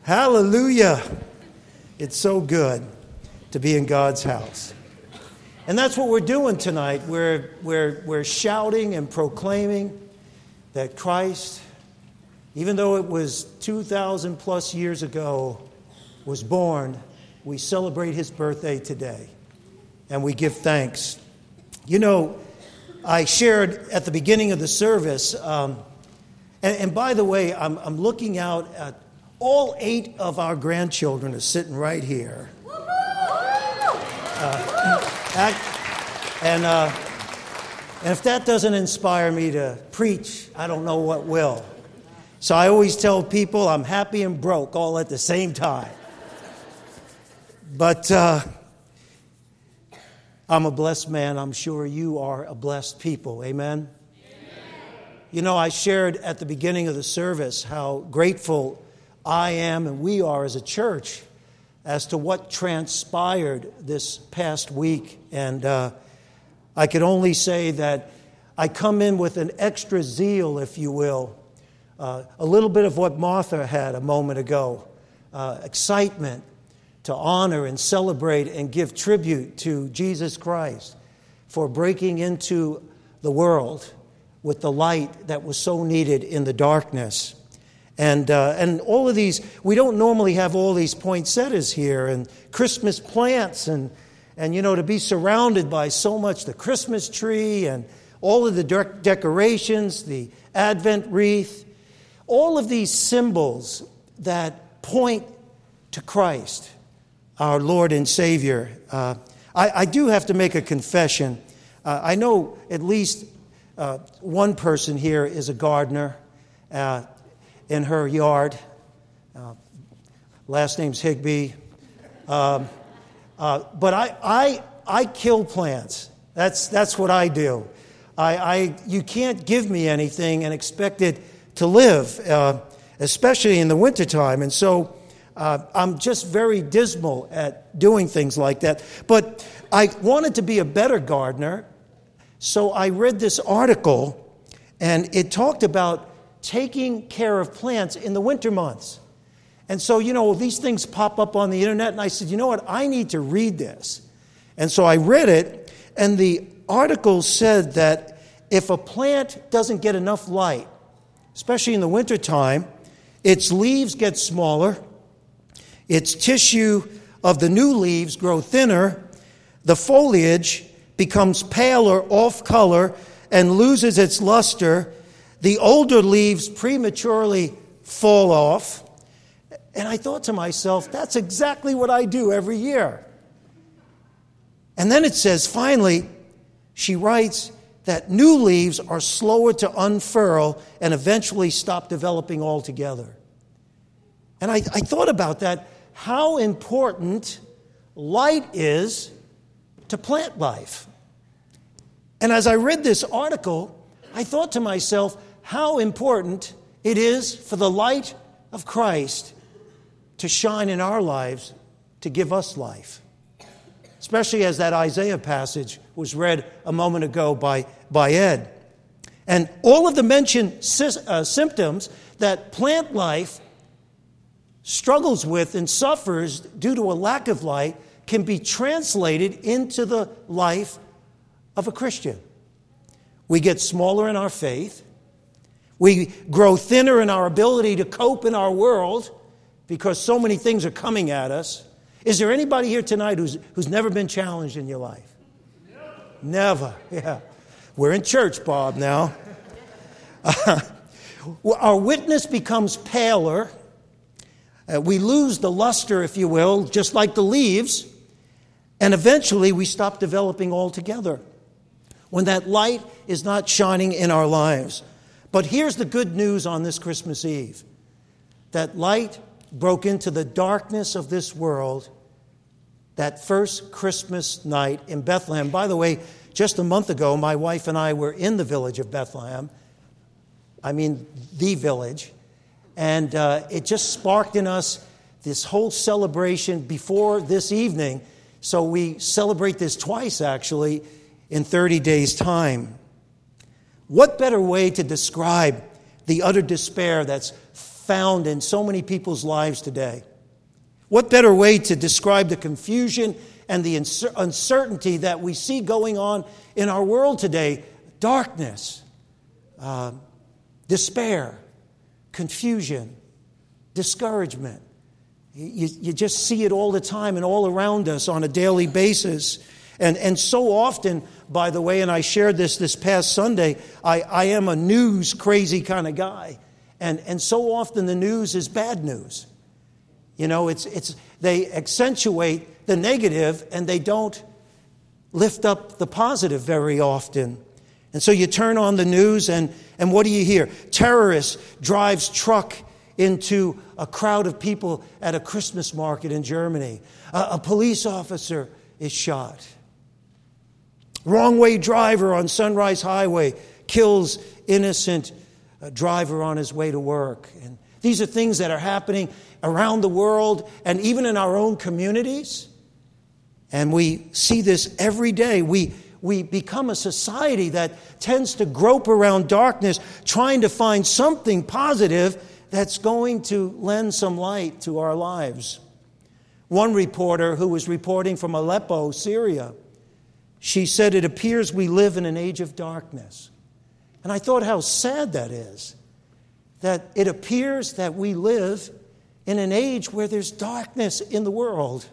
Hallelujah. It's so good to be in God's house. And that's what we're doing tonight. We're shouting and proclaiming that Christ, even though it was 2,000 plus years ago, was born. We celebrate his birthday today. And we give thanks. You know, I shared at the beginning of the service, and by the way, I'm looking out at all 8 of our grandchildren are sitting right here. And if that doesn't inspire me to preach, I don't know what will. So I always tell people I'm happy and broke all at the same time. But I'm a blessed man. I'm sure you are a blessed people. Amen? You know, I shared at the beginning of the service how grateful I am and we are as a church as to what transpired this past week. And I can only say that I come in with an extra zeal, if you will, a little bit of what Martha had a moment ago, excitement to honor and celebrate and give tribute to Jesus Christ for breaking into the world with the light that was so needed in the darkness. And all of these, we don't normally have all these poinsettias here and Christmas plants and you know, to be surrounded by so much, the Christmas tree and all of the decorations, the Advent wreath, all of these symbols that point to Christ, our Lord and Savior. I do have to make a confession. I know at least one person here is a gardener in her yard. Last name's Higbee. But I kill plants. That's what I do. You can't give me anything and expect it to live, especially in the wintertime. And so I'm just very dismal at doing things like that. But I wanted to be a better gardener, so I read this article, and it talked about taking care of plants in the winter months. And so, you know, these things pop up on the internet, and I said, you know what, I need to read this. And so I read it, and the article said that if a plant doesn't get enough light, especially in the wintertime, its leaves get smaller, its tissue of the new leaves grow thinner, the foliage becomes paler, off color, and loses its luster. The older leaves prematurely fall off. And I thought to myself, that's exactly what I do every year. And then it says, finally, she writes that new leaves are slower to unfurl and eventually stop developing altogether. And I thought about that, how important light is to plant life. And as I read this article, I thought to myself how important it is for the light of Christ to shine in our lives, to give us life. Especially as that Isaiah passage was read a moment ago by Ed. And all of the mentioned symptoms that plant life struggles with and suffers due to a lack of light can be translated into the life of a Christian. We get smaller in our faith. We grow thinner in our ability to cope in our world because so many things are coming at us. Is there anybody here tonight who's never been challenged in your life? Never. Yeah. We're in church, Bob, now. Our witness becomes paler. We lose the luster, if you will, just like the leaves. And eventually we stop developing altogether when that light is not shining in our lives. But here's the good news on this Christmas Eve. That light broke into the darkness of this world that first Christmas night in Bethlehem. By the way, just a month ago, my wife and I were in the village of Bethlehem. I mean, the village. And it just sparked in us this whole celebration before this evening. So we celebrate this twice, actually, in 30 days' time. What better way to describe the utter despair that's found in so many people's lives today. What better way to describe the confusion and the uncertainty that we see going on in our world today? Darkness, despair, confusion, discouragement. You just see it all the time and all around us on a daily basis. And so often, by the way, and I shared this past Sunday, I am a news crazy kind of guy. And so often the news is bad news. You know, they accentuate the negative and they don't lift up the positive very often. And so you turn on the news and what do you hear? Terrorist drives truck into a crowd of people at a Christmas market in Germany. A police officer is shot. Wrong way driver on Sunrise Highway kills innocent driver on his way to work. And these are things that are happening around the world and even in our own communities. And we see this every day. We become a society that tends to grope around darkness, trying to find something positive that's going to lend some light to our lives. One reporter who was reporting from Aleppo, Syria, she said, "It appears we live in an age of darkness." And I thought how sad that is, that it appears that we live in an age where there's darkness in the world.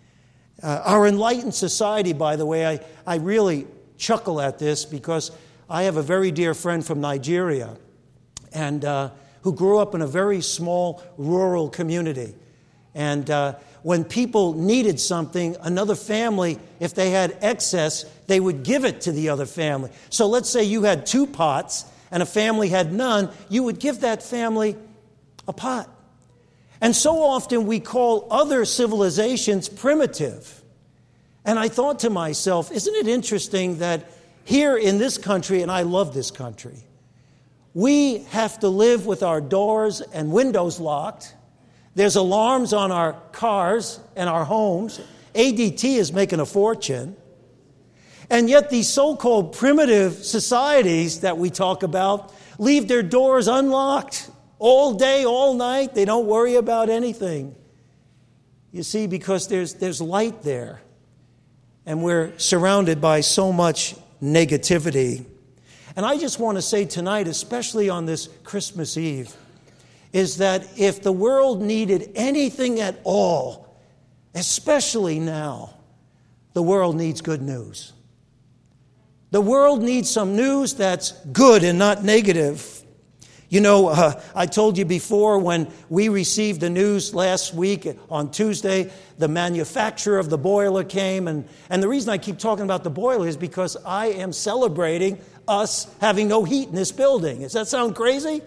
Our enlightened society, by the way, I really chuckle at this because I have a very dear friend from Nigeria and who grew up in a very small rural community. And when people needed something, another family, if they had excess, they would give it to the other family. So let's say you had 2 pots and a family had none, you would give that family a pot. And so often we call other civilizations primitive. And I thought to myself, isn't it interesting that here in this country, and I love this country, we have to live with our doors and windows locked. There's alarms on our cars and our homes. ADT is making a fortune. And yet these so-called primitive societies that we talk about leave their doors unlocked all day, all night. They don't worry about anything. You see, because there's light there. And we're surrounded by so much negativity. And I just want to say tonight, especially on this Christmas Eve, is that if the world needed anything at all, especially now, the world needs good news. The world needs some news that's good and not negative. You know, I told you before when we received the news last week on Tuesday, the manufacturer of the boiler came. And the reason I keep talking about the boiler is because I am celebrating us having no heat in this building. Does that sound crazy?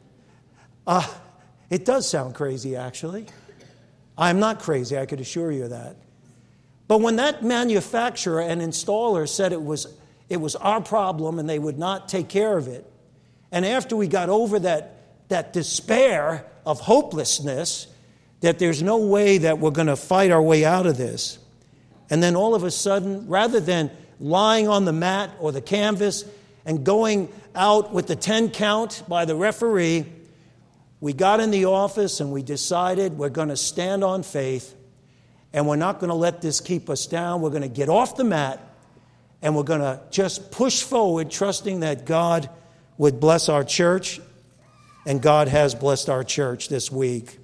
It does sound crazy, actually. I'm not crazy, I could assure you that. But when that manufacturer and installer said it was our problem and they would not take care of it, and after we got over that despair of hopelessness, that there's no way that we're going to fight our way out of this, and then all of a sudden, rather than lying on the mat or the canvas and going out with the 10 count by the referee, we got in the office and we decided we're going to stand on faith and we're not going to let this keep us down. We're going to get off the mat and we're going to just push forward, trusting that God would bless our church, and God has blessed our church this week.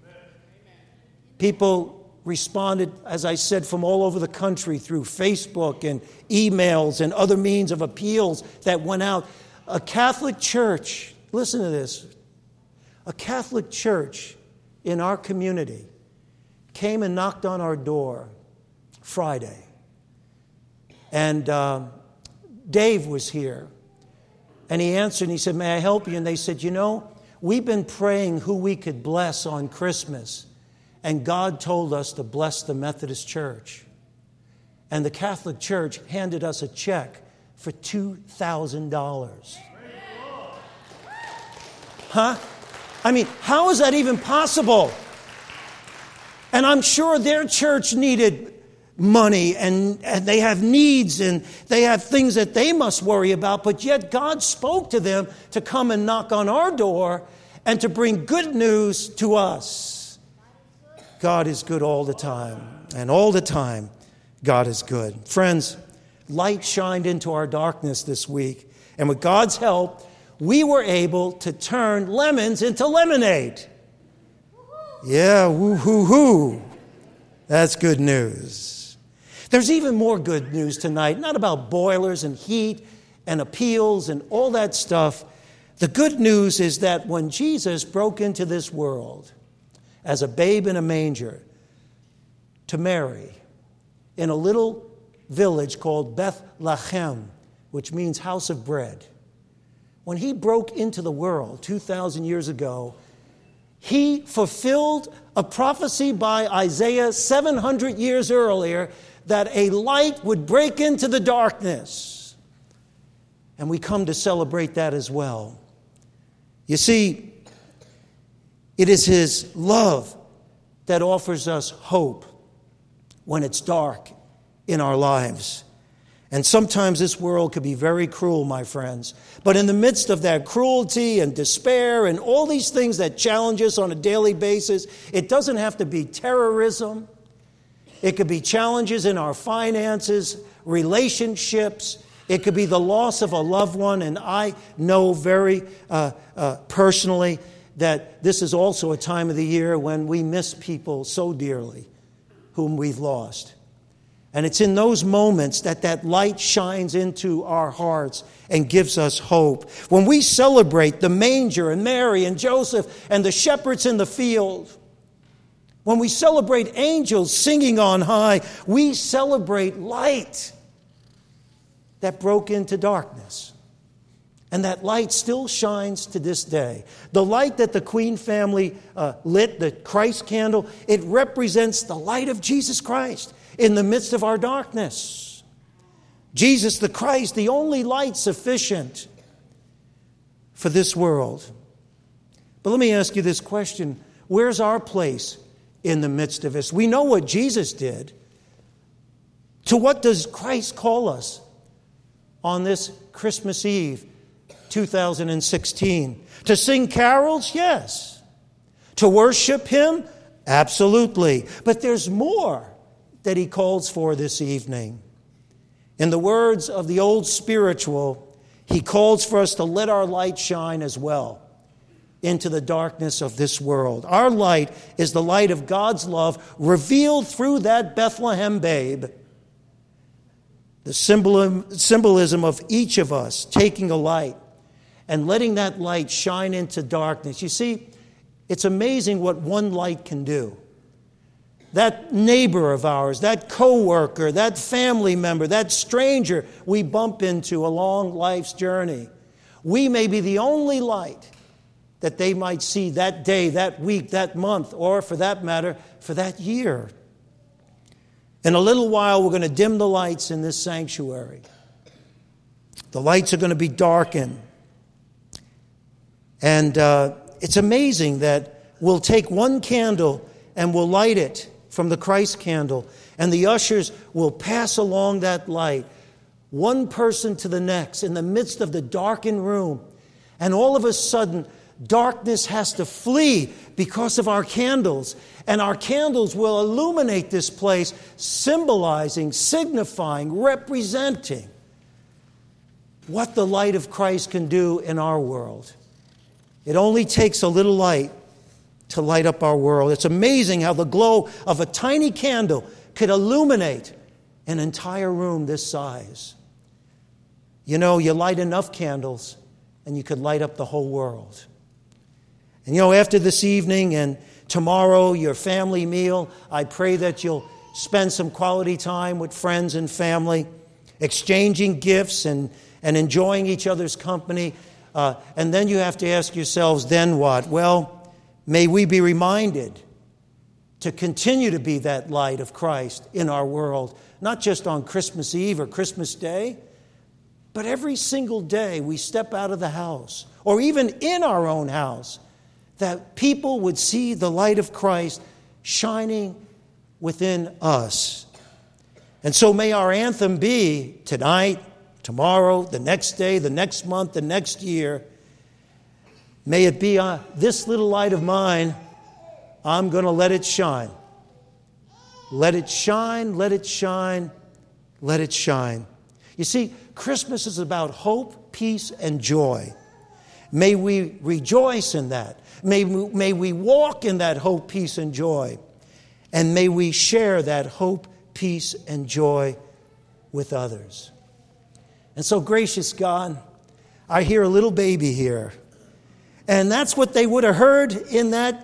People responded, as I said, from all over the country through Facebook and emails and other means of appeals that went out. A Catholic church, listen to this, a Catholic church in our community came and knocked on our door Friday. And Dave was here. And he answered and he said, "May I help you?" And they said, "You know, we've been praying who we could bless on Christmas. And God told us to bless the Methodist Church." And the Catholic Church handed us a check for $2,000. Huh? I mean, how is that even possible? And I'm sure their church needed money and they have needs and they have things that they must worry about, but yet God spoke to them to come and knock on our door and to bring good news to us. God is good all the time, and all the time God is good. Friends, light shined into our darkness this week, and with God's help, we were able to turn lemons into lemonade. Yeah, woo-hoo-hoo. That's good news. There's even more good news tonight, not about boilers and heat and appeals and all that stuff. The good news is that when Jesus broke into this world as a babe in a manger to Mary in a little village called Bethlehem, which means house of bread, when he broke into the world 2,000 years ago, he fulfilled a prophecy by Isaiah 700 years earlier that a light would break into the darkness. And we come to celebrate that as well. You see, it is his love that offers us hope when it's dark in our lives. And sometimes this world could be very cruel, my friends. But in the midst of that cruelty and despair and all these things that challenge us on a daily basis, it doesn't have to be terrorism. It could be challenges in our finances, relationships. It could be the loss of a loved one. And I know very personally that this is also a time of the year when we miss people so dearly whom we've lost. And it's in those moments that light shines into our hearts and gives us hope. When we celebrate the manger and Mary and Joseph and the shepherds in the field, when we celebrate angels singing on high, we celebrate light that broke into darkness. And that light still shines to this day. The light that the Queen family lit, the Christ candle, it represents the light of Jesus Christ in the midst of our darkness. Jesus the Christ, the only light sufficient for this world. But let me ask you this question. Where's our place in the midst of this? We know what Jesus did. To what does Christ call us on this Christmas Eve, 2016? To sing carols? Yes. To worship Him? Absolutely. But there's more that He calls for this evening. In the words of the old spiritual, He calls for us to let our light shine as well into the darkness of this world. Our light is the light of God's love revealed through that Bethlehem babe. The symbolism of each of us taking a light and letting that light shine into darkness. You see, it's amazing what one light can do. That neighbor of ours, that coworker, that family member, that stranger we bump into along life's journey. We may be the only light that they might see that day, that week, that month, or for that matter, for that year. In a little while, we're going to dim the lights in this sanctuary. The lights are going to be darkened. And it's amazing that we'll take one candle and we'll light it from the Christ candle, and the ushers will pass along that light, one person to the next, in the midst of the darkened room. And all of a sudden, darkness has to flee because of our candles. And our candles will illuminate this place, symbolizing, signifying, representing what the light of Christ can do in our world. It only takes a little light to light up our world. It's amazing how the glow of a tiny candle could illuminate an entire room this size. You know, you light enough candles and you could light up the whole world. And you know, after this evening and tomorrow, your family meal, I pray that you'll spend some quality time with friends and family, exchanging gifts and enjoying each other's company. And then you have to ask yourselves, then what? Well, may we be reminded to continue to be that light of Christ in our world, not just on Christmas Eve or Christmas Day, but every single day we step out of the house, or even in our own house, that people would see the light of Christ shining within us. And so may our anthem be tonight, tomorrow, the next day, the next month, the next year, May it be this little light of mine, I'm going to let it shine. Let it shine, let it shine, let it shine. You see, Christmas is about hope, peace, and joy. May we rejoice in that. May we walk in that hope, peace, and joy. And may we share that hope, peace, and joy with others. And so, gracious God, I hear a little baby here. And that's what they would have heard in that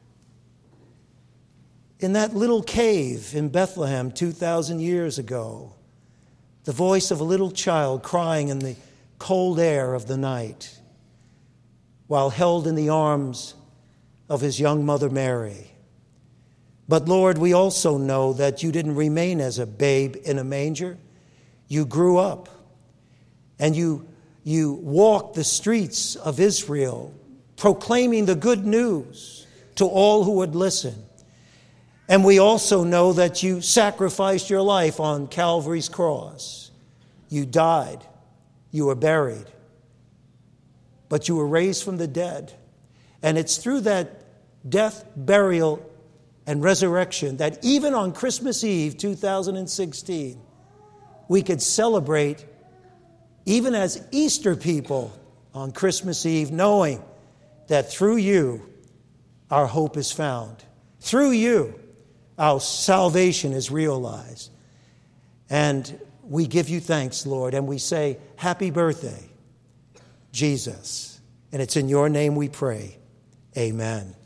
little cave in Bethlehem 2,000 years ago. The voice of a little child crying in the cold air of the night while held in the arms of his young mother Mary. But Lord, we also know that you didn't remain as a babe in a manger. You grew up and you walked the streets of Israel proclaiming the good news to all who would listen. And we also know that you sacrificed your life on Calvary's cross. You died. You were buried. But you were raised from the dead. And it's through that death, burial, and resurrection that even on Christmas Eve 2016, we could celebrate, even as Easter people on Christmas Eve, knowing that through you, our hope is found. Through you, our salvation is realized. And we give you thanks, Lord, and we say, happy birthday, Jesus. And it's in your name we pray. Amen.